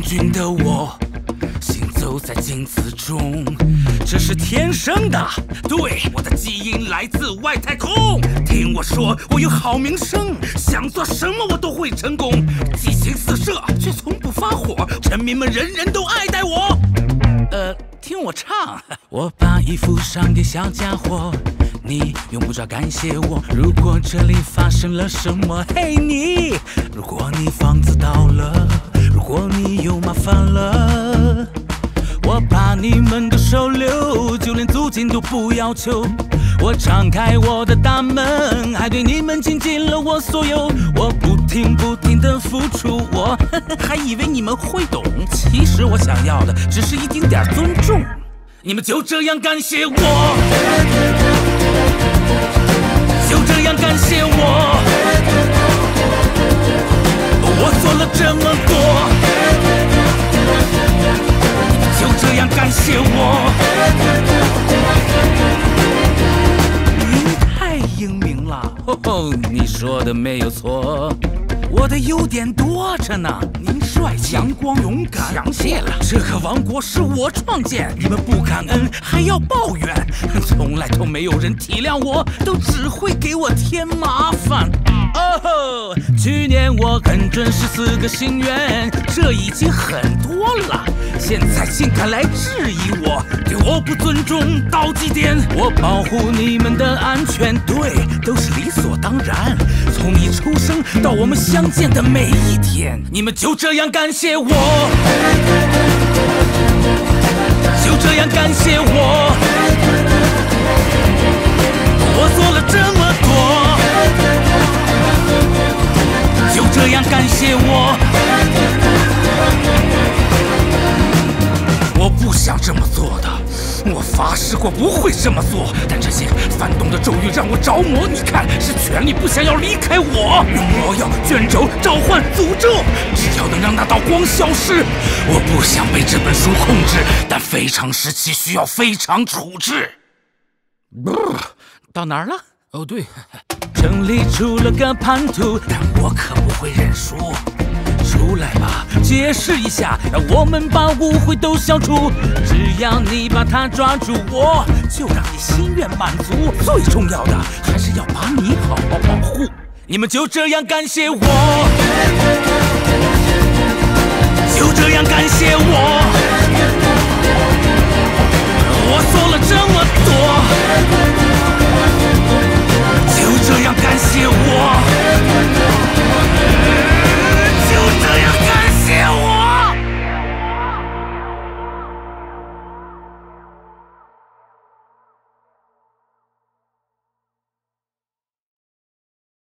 君的我，行走在镜子中，这是天生的。对，我的基因来自外太空。听我说，我有好名声，想做什么我都会成功。激情四射，却从不发火，臣民们人人都爱戴我。听我唱，我把衣服上给小家伙。 你用不着感谢我。如果这里发生了什么，嘿你，如果你房子倒了，如果你又麻烦了，我把你们都收留，就连租金都不要求。我敞开我的大门，还对你们倾尽了我所有。我不停地付出，我还以为你们会懂。其实我想要的只是一丁点尊重。你们就这样感谢我。 就这样感谢我，我做了这么多。就这样感谢我，您太英明了。哦，你说的没有错，我的优点多着呢。您帅气、阳光、勇敢，详细了。这个王国是我创建，你们不感恩还要抱怨，从来都没有人体谅我，都只会给我添麻烦。哦，去年我很准时4个心愿，这已经很多了。现在竟敢来质疑我，对我不尊重到极点。我保护你们的安全，对，都是理所当然。从你出生到我们相见的每一天，你们就这样感谢我，就这样感谢我，我做了这么多，就这样感谢我。我不想这么做的，我发誓过不会这么做，但这些翻动的咒语让我着魔。你看，是权力不想要离开我，用魔药、卷轴、召唤、诅咒，只要能让那道光消失。我不想被这本书控制，但非常时期需要非常处置。到哪儿了？哦，对，整理出了个叛徒，但我可不会认输。出来吧，解释一下，让我们把误会都消除。只要你把他抓住，我就让你心愿满足。最重要的还是要把你好好保护。你们就这样感谢我，就这样感谢我，我做了这么多，就这样感谢我。